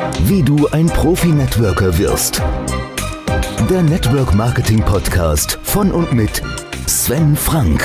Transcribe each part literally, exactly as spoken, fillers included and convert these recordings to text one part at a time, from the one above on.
Wie du ein Profi-Networker wirst. Der Network Marketing Podcast von und mit Sven Frank.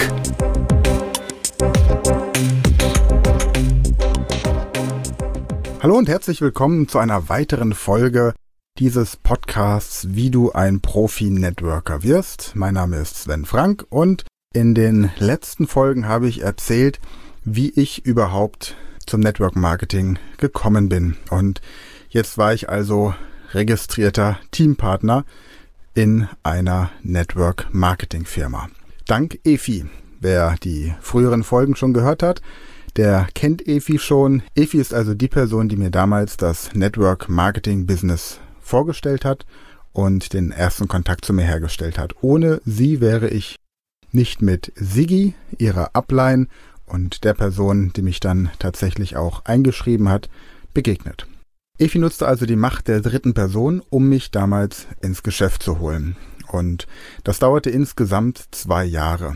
Hallo und herzlich willkommen zu einer weiteren Folge dieses Podcasts, wie du ein Profi-Networker wirst. Mein Name ist Sven Frank und in den letzten Folgen habe ich erzählt, wie ich überhaupt zum Network Marketing gekommen bin. Und jetzt war ich also registrierter Teampartner in einer Network Marketing Firma. Dank Efi. Wer die früheren Folgen schon gehört hat, der kennt Efi schon. Efi ist also die Person, die mir damals das Network Marketing Business vorgestellt hat und den ersten Kontakt zu mir hergestellt hat. Ohne sie wäre ich nicht mit Sigi, ihrer Upline und der Person, die mich dann tatsächlich auch eingeschrieben hat, begegnet. Efi nutzte also die Macht der dritten Person, um mich damals ins Geschäft zu holen. Und das dauerte insgesamt zwei Jahre.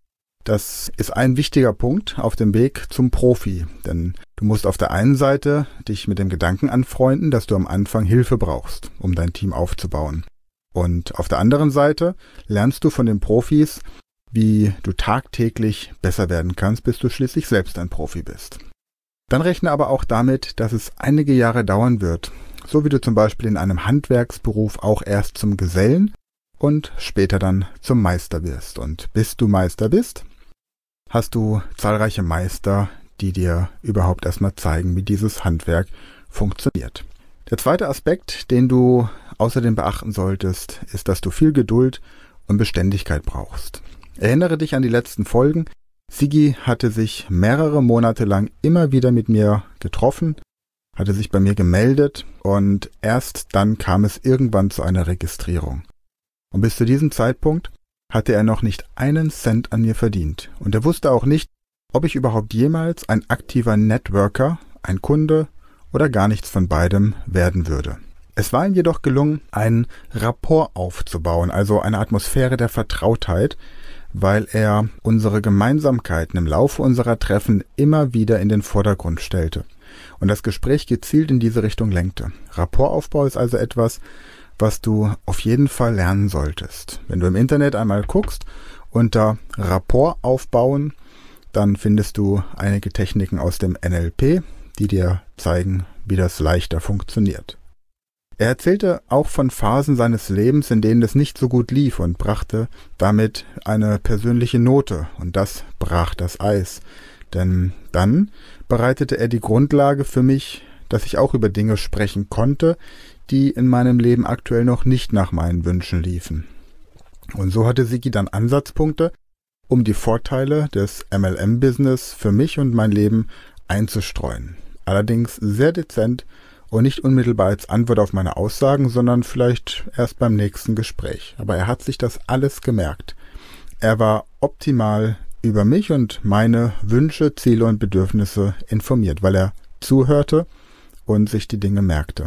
Das ist ein wichtiger Punkt auf dem Weg zum Profi, denn du musst auf der einen Seite dich mit dem Gedanken anfreunden, dass du am Anfang Hilfe brauchst, um dein Team aufzubauen. Und auf der anderen Seite lernst du von den Profis, wie du tagtäglich besser werden kannst, bis du schließlich selbst ein Profi bist. Dann rechne aber auch damit, dass es einige Jahre dauern wird, so wie du zum Beispiel in einem Handwerksberuf auch erst zum Gesellen und später dann zum Meister wirst. Und bis du Meister bist, hast du zahlreiche Meister, die dir überhaupt erstmal zeigen, wie dieses Handwerk funktioniert. Der zweite Aspekt, den du außerdem beachten solltest, ist, dass du viel Geduld und Beständigkeit brauchst. Erinnere dich an die letzten Folgen. Sigi hatte sich mehrere Monate lang immer wieder mit mir getroffen, hatte sich bei mir gemeldet und erst dann kam es irgendwann zu einer Registrierung. Und bis zu diesem Zeitpunkt hatte er noch nicht einen Cent an mir verdient. Und er wusste auch nicht, ob ich überhaupt jemals ein aktiver Networker, ein Kunde oder gar nichts von beidem werden würde. Es war ihm jedoch gelungen, einen Rapport aufzubauen, also eine Atmosphäre der Vertrautheit, weil er unsere Gemeinsamkeiten im Laufe unserer Treffen immer wieder in den Vordergrund stellte und das Gespräch gezielt in diese Richtung lenkte. Rapportaufbau ist also etwas, was du auf jeden Fall lernen solltest. Wenn du im Internet einmal guckst unter Rapport aufbauen, dann findest du einige Techniken aus dem N L P, die dir zeigen, wie das leichter funktioniert. Er erzählte auch von Phasen seines Lebens, in denen es nicht so gut lief und brachte damit eine persönliche Note und das brach das Eis. Denn dann bereitete er die Grundlage für mich, dass ich auch über Dinge sprechen konnte, die in meinem Leben aktuell noch nicht nach meinen Wünschen liefen. Und so hatte Sigi dann Ansatzpunkte, um die Vorteile des M L M-Business für mich und mein Leben einzustreuen. Allerdings sehr dezent und nicht unmittelbar als Antwort auf meine Aussagen, sondern vielleicht erst beim nächsten Gespräch. Aber er hat sich das alles gemerkt. Er war optimal über mich und meine Wünsche, Ziele und Bedürfnisse informiert, weil er zuhörte und sich die Dinge merkte.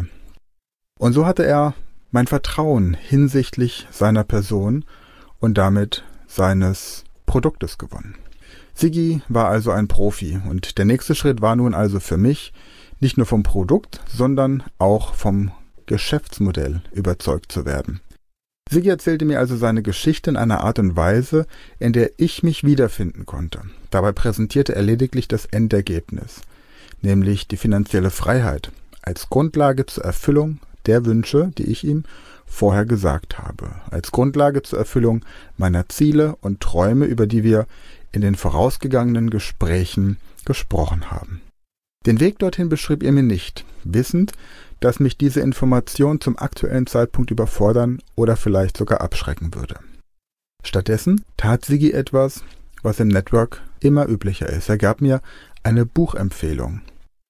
Und so hatte er mein Vertrauen hinsichtlich seiner Person und damit seines Produktes gewonnen. Sigi war also ein Profi und der nächste Schritt war nun also für mich, nicht nur vom Produkt, sondern auch vom Geschäftsmodell überzeugt zu werden. Sigi erzählte mir also seine Geschichte in einer Art und Weise, in der ich mich wiederfinden konnte. Dabei präsentierte er lediglich das Endergebnis, nämlich die finanzielle Freiheit, als Grundlage zur Erfüllung der Wünsche, die ich ihm vorher gesagt habe, als Grundlage zur Erfüllung meiner Ziele und Träume, über die wir in den vorausgegangenen Gesprächen gesprochen haben. Den Weg dorthin beschrieb er mir nicht, wissend, dass mich diese Information zum aktuellen Zeitpunkt überfordern oder vielleicht sogar abschrecken würde. Stattdessen tat Sigi etwas, was im Network immer üblicher ist. Er gab mir eine Buchempfehlung.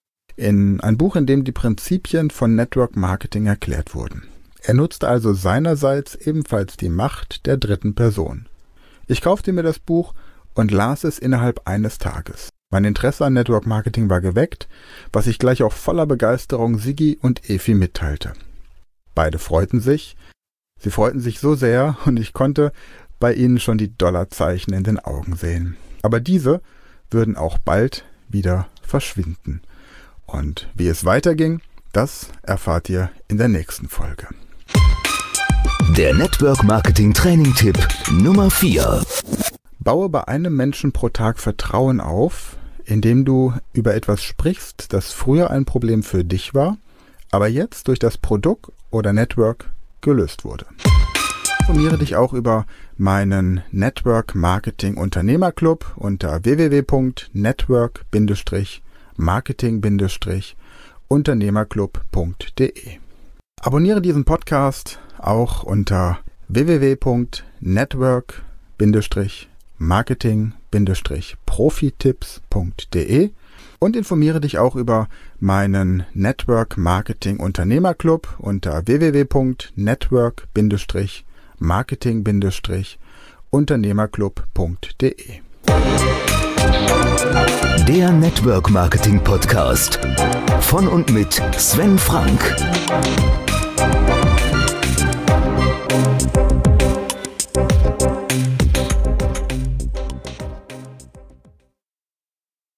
In ein Buch, in dem die Prinzipien von Network Marketing erklärt wurden. Er nutzte also seinerseits ebenfalls die Macht der dritten Person. Ich kaufte mir das Buch und las es innerhalb eines Tages. Mein Interesse an Network Marketing war geweckt, was ich gleich auch voller Begeisterung Sigi und Efi mitteilte. Beide freuten sich. Sie freuten sich so sehr und ich konnte bei ihnen schon die Dollarzeichen in den Augen sehen. Aber diese würden auch bald wieder verschwinden. Und wie es weiterging, Das erfahrt ihr in der nächsten Folge. Der Network Marketing Training Tipp Nummer vier. Baue bei einem Menschen pro Tag Vertrauen auf, indem du über etwas sprichst, das früher ein Problem für dich war, aber jetzt durch das Produkt oder Network gelöst wurde. Informiere dich auch über meinen Network Marketing Unternehmerclub unter w w w punkt network marketing unternehmerclub punkt d e. Abonniere diesen Podcast auch unter w w w punkt network marketing profitipps punkt d e und informiere dich auch über meinen Network Marketing Unternehmerclub unter w w w punkt network marketing unternehmerclub punkt d e. Der Network Marketing Podcast von und mit Sven Frank.